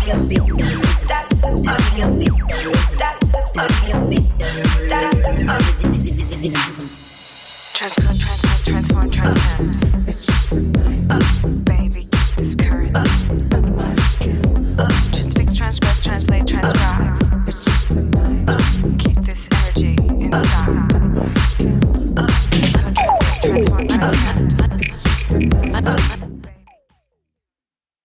Transform, transcend. It's just the night. Baby, keep this current. Under my skin. Transfix, transgress, translate, transform.